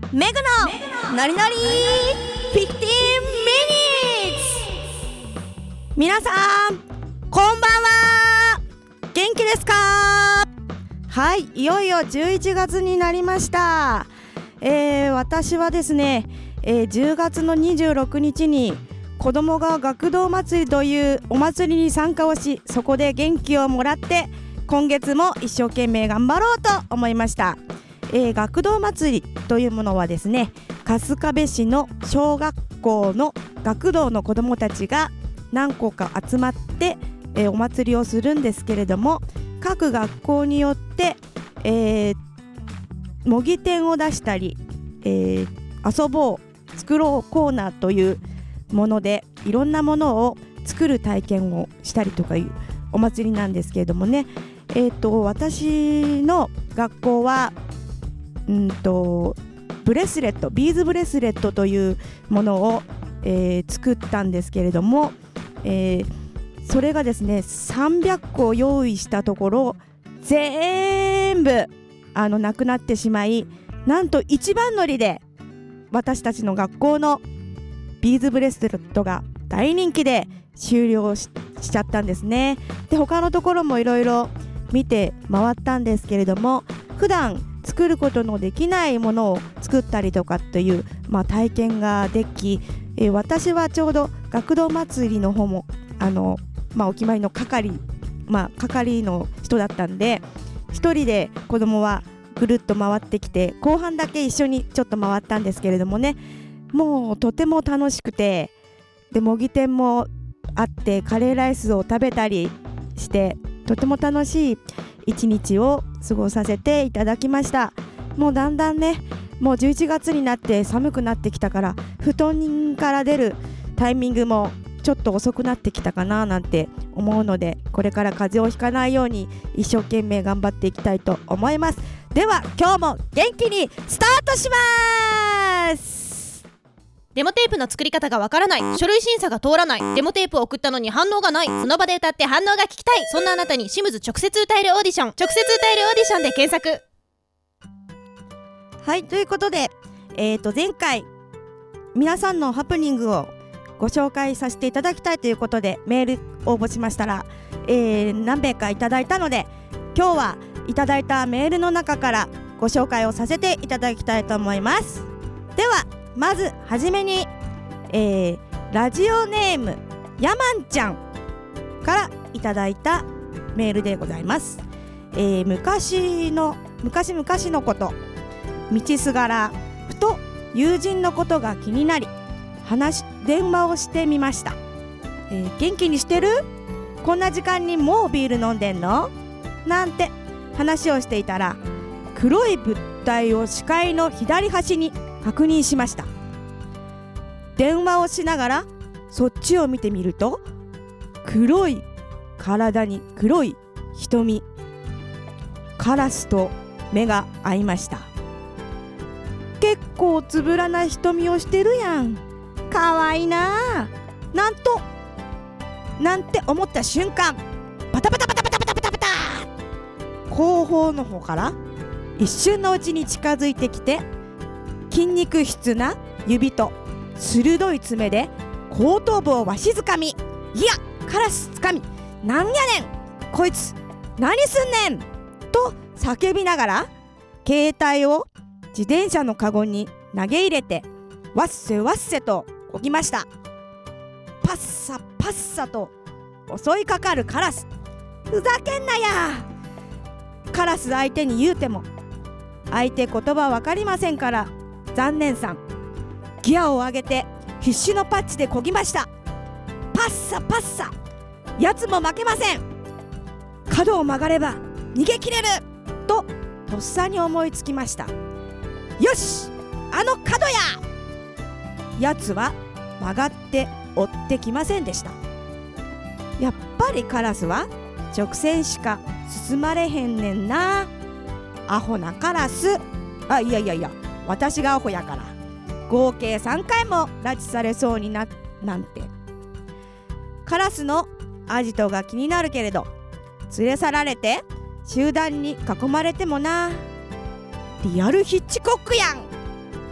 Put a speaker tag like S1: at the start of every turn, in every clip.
S1: メグのノリノリ15 minutes。皆さんこんばんは。元気ですか？はい、いよいよ11月になりました。私はですね、10月の26日に子供が学童祭りというお祭りに参加をし、そこで元気をもらって今月も一生懸命頑張ろうと思いました。学童祭りというものはですね、春日部市の小学校の学童の子どもたちが何個か集まって、お祭りをするんですけれども、各学校によって、模擬店を出したり、遊ぼう作ろうコーナーというものでいろんなものを作る体験をしたりとかいうお祭りなんですけれどもね、私の学校はブレスレット、ビーズブレスレットというものを、作ったんですけれども、それがですね300個用意したところ全部なくなってしまい、なんと一番乗りで私たちの学校のビーズブレスレットが大人気で終了 しちゃったんですね。で、他のところもいろいろ見て回ったんですけれども、普段作ることのできないものを作ったりとかという、体験ができ、私はちょうど学童祭りの方もお決まりの係の人だったんで、一人で子供はぐるっと回ってきて、後半だけ一緒にちょっと回ったんですけれどもね、もうとても楽しくて、で模擬店もあってカレーライスを食べたりしてとても楽しい一日を過ごさせていただきました。もうだんだんね、もう11月になって寒くなってきたから、布団から出るタイミングもちょっと遅くなってきたかななんて思うので、これから風邪をひかないように一生懸命頑張っていきたいと思います。では今日も元気にスタートします。
S2: デモテープの作り方がわからない、書類審査が通らない、デモテープを送ったのに反応がない、その場で歌って反応が聞きたい、そんなあなたにシムズ直接歌えるオーディション、直接歌えるオーディションで検索。
S1: はい、ということで、前回皆さんのハプニングをご紹介させていただきたいということでメール応募しましたら、何名かいただいたので、今日はいただいたメールの中からご紹介をさせていただきたいと思います。ではまずはじめに、ラジオネームやまんちゃんからいただいたメールでございます。昔々のこと、道すがらふと友人のことが気になり電話をしてみました。元気にしてる？こんな時間にもうビール飲んでんの？なんて話をしていたら、黒い物体を視界の左端に確認しました。電話をしながらそっちを見てみると、黒い体に黒い瞳、カラスと目が合いました。結構つぶらな瞳をしてるやん、かわいいななんて思った瞬間、パタパタパタパタパタパタパタ、後方の方から一瞬のうちに近づいてきて、筋肉質な指と鋭い爪で後頭部をわしづかみ、いやカラスつかみ、なんやねんこいつ何すんねんと叫びながら、携帯を自転車のカゴに投げ入れてわっせわっせとこぎました。パッサパッサと襲いかかるカラス、ふざけんなや。カラス相手に言うても相手言葉わかりませんから、残念さんギアを上げて必死のパッチでこぎました。パッサパッサ、やつも負けません。角を曲がれば逃げ切れるととっさに思いつきました。よし、あの角や。やつは曲がって追ってきませんでした。やっぱりカラスは直線しか進まれへんねんな。アホなカラス。いや私がアホやから合計3回も拉致されそうになんて。カラスのアジトが気になるけれど、連れ去られて集団に囲まれてもな。リアルヒッチコックやん。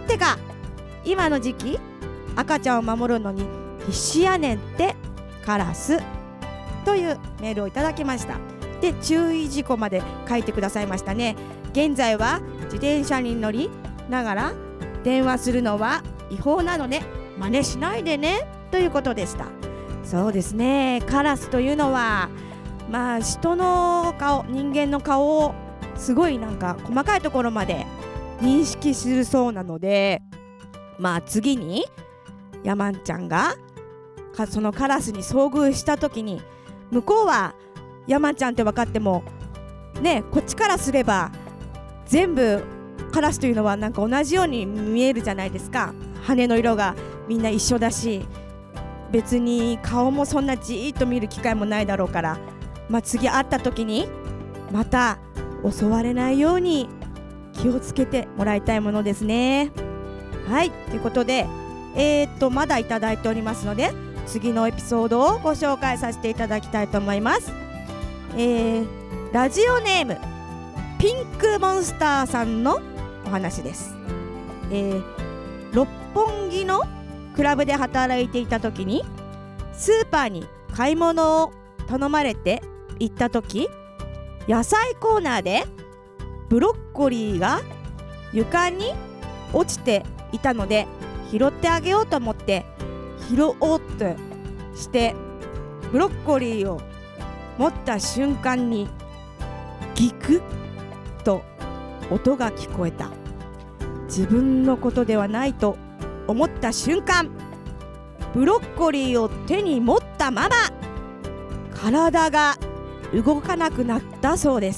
S1: ってか今の時期赤ちゃんを守るのに必死やねんってカラスというメールをいただきました。で注意事項まで書いてくださいましたね。現在は自転車に乗りながら電話するのは違法なので真似しないでねということでした。そうですね、カラスというのは人の顔、人間の顔をすごい細かいところまで認識するそうなので、次にヤマンちゃんがそのカラスに遭遇した時に、向こうはヤマンちゃんって分かってもね、こっちからすれば全部カラスというのは同じように見えるじゃないですか。羽の色がみんな一緒だし、別に顔もそんなじーっと見る機会もないだろうから、次会った時にまた襲われないように気をつけてもらいたいものですね。はい、ということでまだいただいておりますので、次のエピソードをご紹介させていただきたいと思います。ラジオネームピンクモンスターさんのお話です。六本木のクラブで働いていた時にスーパーに買い物を頼まれて行った時、野菜コーナーでブロッコリーが床に落ちていたので拾ってあげようと思って拾おうとしてブロッコリーを持った瞬間にギクッと音が聞こえた。自分のことではないと思った瞬間、ブロッコリーを手に持ったまま体が動かなくなったそうです。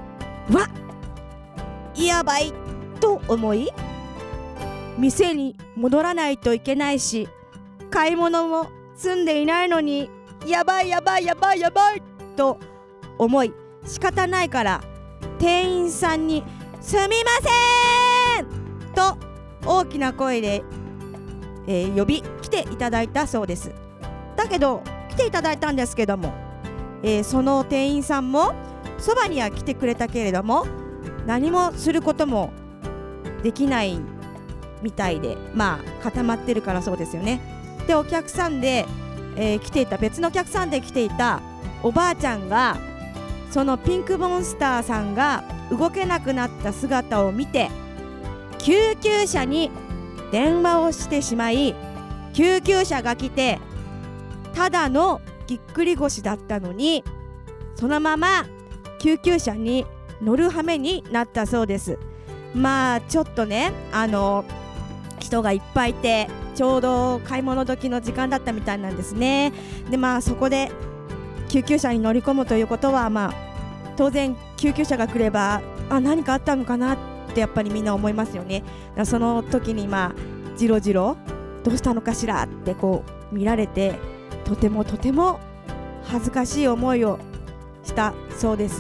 S1: やばいと思い、店に戻らないといけないし、買い物も済んでいないのにやばいと思い、仕方ないから店員さんにすみませんと大きな声で、呼び来ていただいたそうです。だけど来ていただいたんですけども、その店員さんもそばには来てくれたけれども何もすることもできないみたいで、固まってるからそうですよね。でお客さんで、来ていた別のお客さんで来ていたおばあちゃんがそのピンクモンスターさんが動けなくなった姿を見て救急車に電話をしてしまい、救急車が来てただのぎっくり腰だったのにそのまま救急車に乗る羽目になったそうです。ちょっとね人がいっぱいいてちょうど買い物時の時間だったみたいなんですね。でそこで救急車に乗り込むということは当然救急車が来れば何かあったのかなってやっぱりみんな思いますよね。その時にじろじろどうしたのかしらって見られてとても恥ずかしい思いをしたそうです。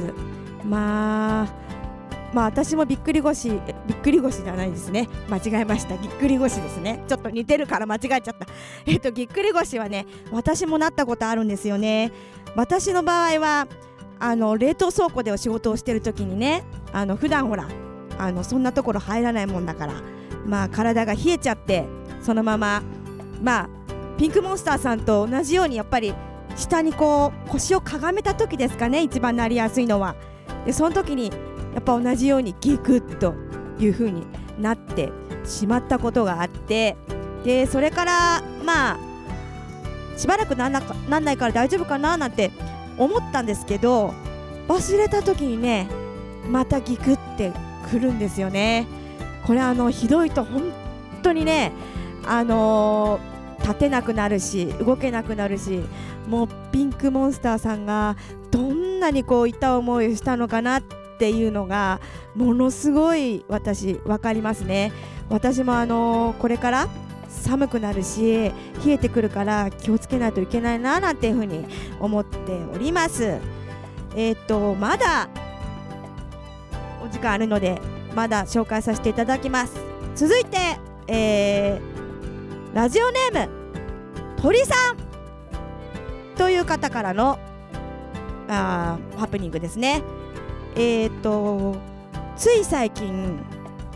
S1: 私もびっくり腰じゃないですね、間違えました。ぎっくり腰ですね。ちょっと似てるから間違えちゃった。ぎっくり腰はね、私もなったことあるんですよね。私の場合は冷凍倉庫でお仕事をしてる時にね、普段ほらそんなところ入らないもんだから体が冷えちゃって、そのままピンクモンスターさんと同じようにやっぱり下に腰をかがめた時ですかね、一番なりやすいのは。でその時にやっぱ同じようにギクッという風になってしまったことがあって、でそれからしばらくなんないから大丈夫かななんて思ったんですけど、忘れた時にねまたギクってくるんですよね。これひどいと本当にね立てなくなるし動けなくなるし、もうピンクモンスターさんがどんなに痛思いをしたのかなっていうのがものすごい私分かりますね。私もこれから寒くなるし冷えてくるから気をつけないといけないななんていうふうに思っております。まだお時間あるのでまだ紹介させていただきます。続いて、ラジオネーム鳥さんという方からのハプニングですね。つい最近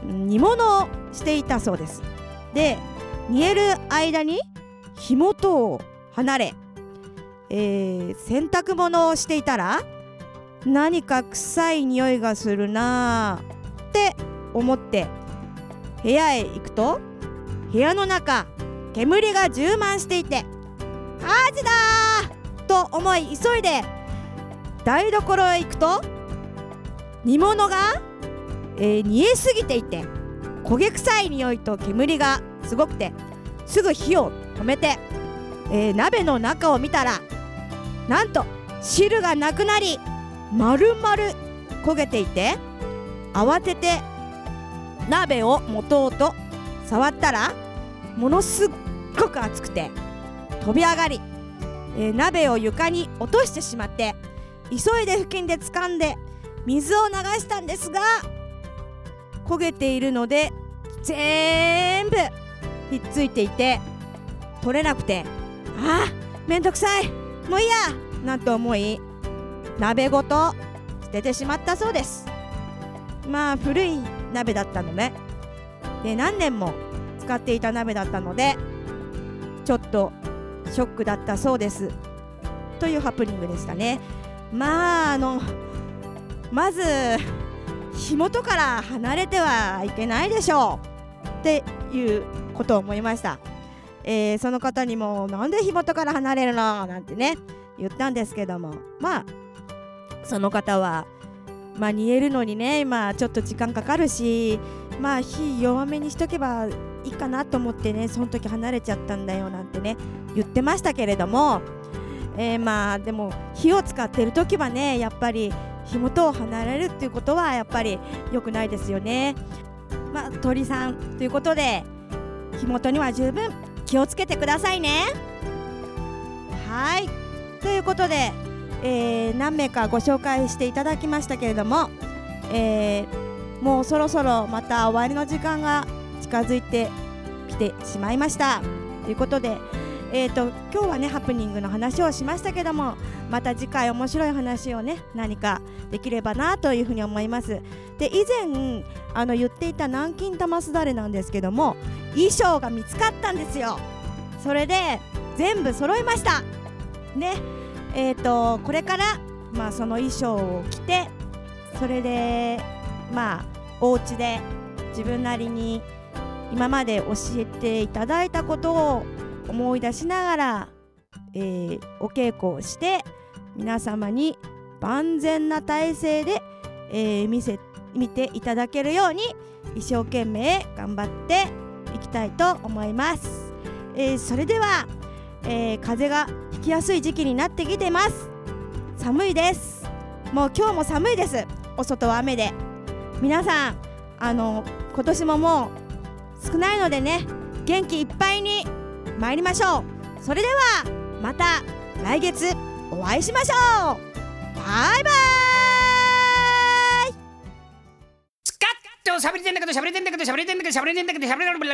S1: 煮物をしていたそうです。で、煮える間に火元を離れ、洗濯物をしていたら何か臭い匂いがするなって思って部屋へ行くと、部屋の中煙が充満していて、火事だーと思い急いで台所へ行くと、煮物が、煮えすぎていて焦げ臭い匂いと煙がすごくて、すぐ火を止めて、鍋の中を見たら、なんと汁がなくなり丸々焦げていて、慌てて鍋を持とうと触ったら、ものすっごく熱くて飛び上がり、鍋を床に落としてしまって、急いで布巾で掴んで水を流したんですが、焦げているので全部ひっついていて取れなくて、めんどくさい、もういいやなんて思い、鍋ごと捨ててしまったそうです。古い鍋だったのね。で、何年も使っていた鍋だったので、ちょっとショックだったそうです。というハプニングでしたね。まず火元から離れてはいけないでしょうっていうことを思いました。その方にも、なんで火元から離れるのなんてね言ったんですけども、その方は煮えるのにね、ちょっと時間かかるし、火弱めにしとけばいいかなと思ってね、その時離れちゃったんだよなんてね言ってましたけれども、でも火を使ってる時はね、やっぱり火元を離れるっていうことはやっぱり良くないですよね。鳥さんということで、火元には十分気をつけてくださいね。はい、ということで、何名かご紹介していただきましたけれども、もうそろそろまた終わりの時間が近づいてきてしまいましたということで、今日はねハプニングの話をしましたけども、また次回面白い話をね何かできればなというふうに思います。で、以前言っていた南京玉すだれなんですけども、衣装が見つかったんですよ。それで全部揃いましたね。これからその衣装を着て、それでお家で自分なりに今まで教えていただいたことを思い出しながら、お稽古をして皆様に万全な体制で、見ていただけるように一生懸命頑張っていきたいと思います。それでは、風邪がひきやすい時期になってきてます。寒いです。もう今日も寒いです。お外は雨で、皆さん今年ももう少ないのでね、元気いっぱいに参りましょう。それではまた来月お会いしましょう。バイバーイ。
S3: スカッと喋れてんだけど喋れてんだけど喋れてんだけど喋れてんだけど喋れる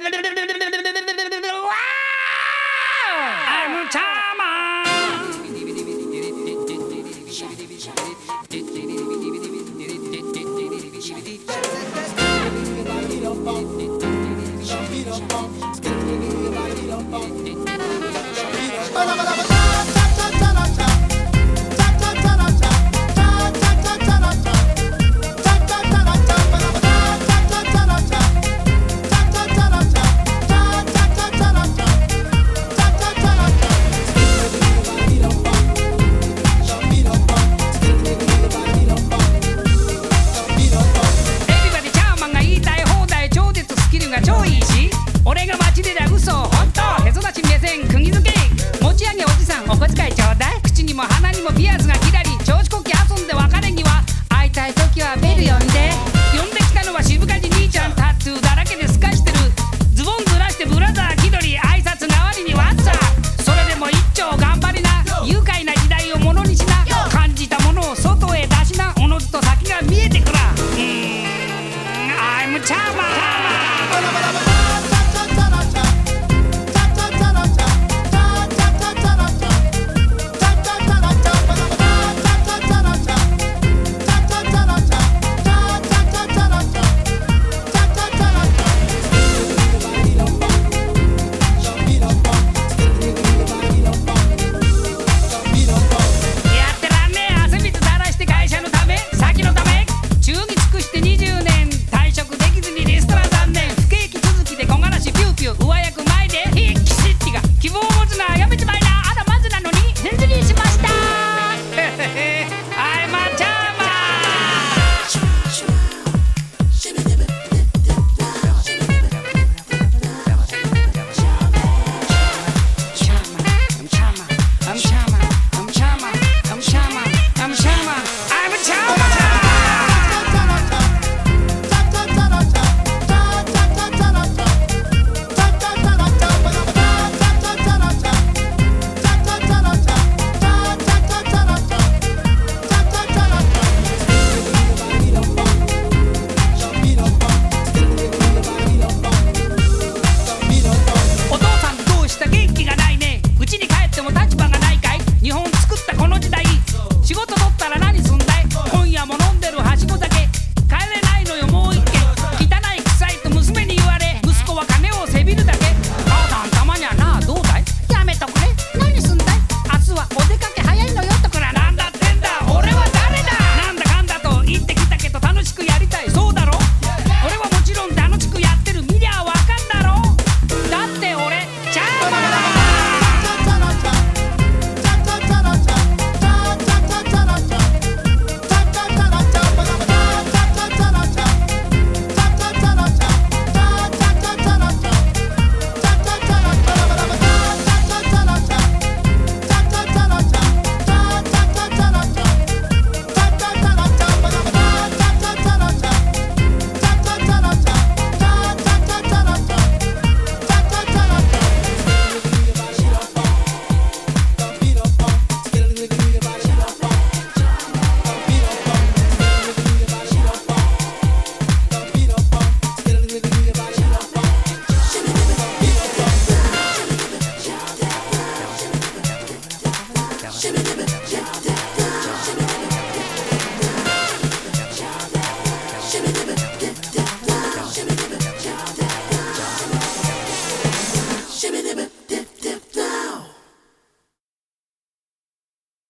S3: わー、I'm Chama。俺が街でだ嘘本当へそ出し目線釘付け持ち上げおじさんお小遣いちょうだい口にも鼻にもピアスが